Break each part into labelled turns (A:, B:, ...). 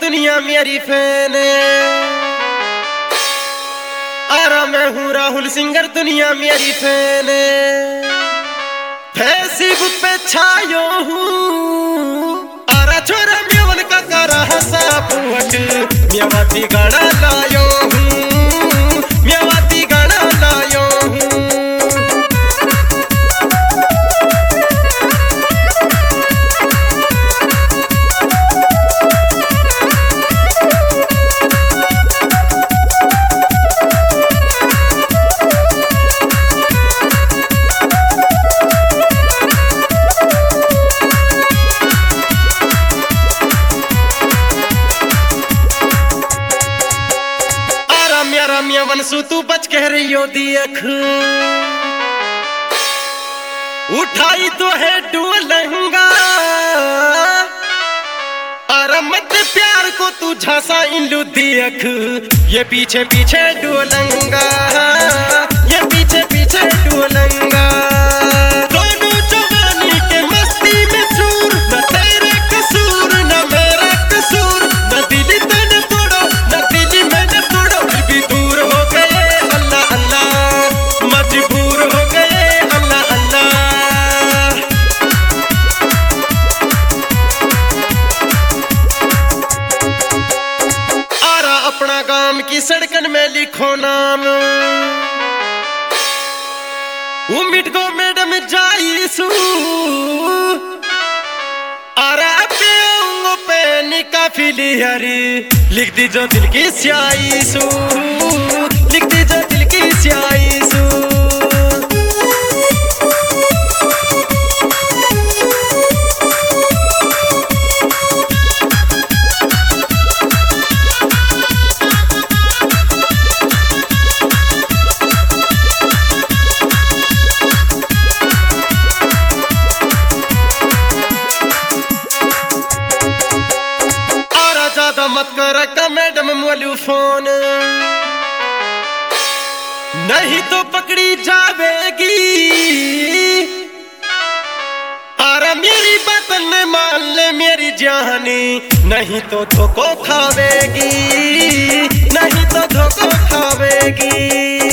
A: दुनिया मेरी फैन। आरा मैं हूँ राहुल सिंगर, दुनिया मेरी फैन। फेसबुक पे छायो हूँ, आरा छोरा मेवन का करा हसा पुहट। मेवाती गाना लायो हूँ, मेवाती गाना लायो हूँ। मेरा वंशु तू बच कह रही हो देख, उठाई तो है डोलंगा। अरे मत प्यार को तू झांसा इंलू देख, ये पीछे पीछे डोलंगा, ये पीछे पीछे डोलंगा। दोनों जवानी के मस्ती में चूर, न तेरे कसूर न मेरा कसूर। न दिल तने तोड़ो न दिल मैंने तोड़ो, फिर भी दूर हो गए अल्लाह अल्लाह, मजबूर हो गए अल्लाह अल्लाह। आरा अपना गांव की सड़कन में लिखो नाम, उम्मीद को मैडम जाईसू। आरा पे उंगो पे निकाफिली हरी, लिख दी जो दिल की स्याईसू, लिख दी जो दिल की स्याईसू। मत कर मैडम मोलू फोन, नहीं तो पकड़ी जावेगी। आरा मेरी बात न मान ले मेरी जानी, नहीं तो धोखो खावेगी, नहीं तो धोखो खावेगी।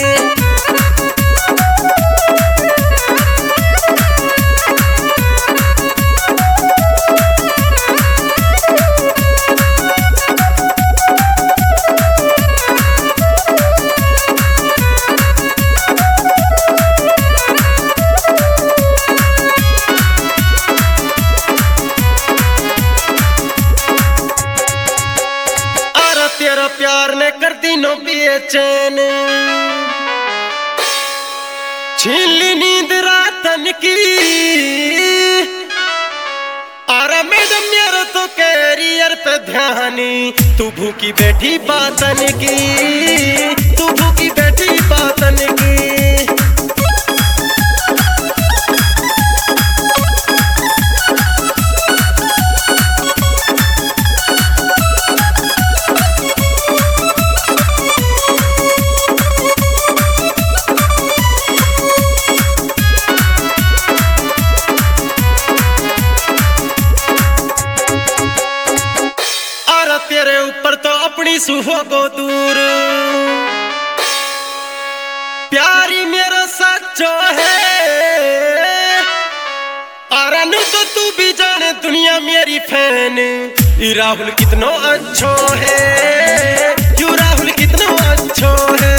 A: तेरा प्यार ने कर दी नो बेचैन, छीन ली नींद रातन की। आरा मैडम मेरा तो कैरियर पे ध्यानी, तू भूखी बैठी बातन की, तू भूखी बैठी बातन की। तेरे ऊपर तो अपनी सुहो को दूर, प्यारी मेरा सच्चो है। आरानू तो तू भी जाने दुनिया मेरी फैन, राहुल कितनो अच्छो है, क्यों राहुल कितनो अच्छो है।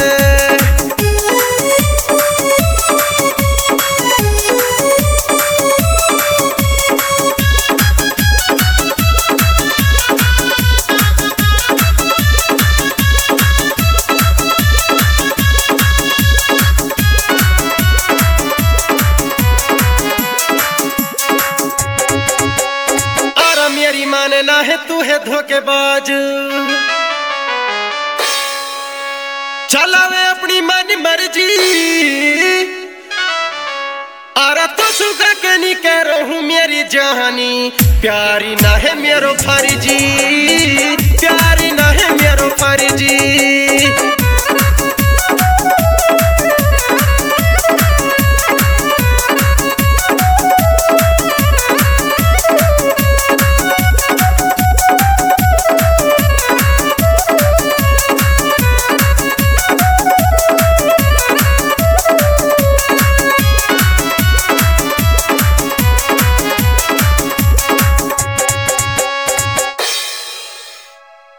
A: मेरी माने ना है तू है धोखेबाज, चलावे अपनी मन मर्जी। आरा तो सुखा के नहीं कह रहा हूँ मेरी जानी, प्यारी ना है मेरो फर्जी।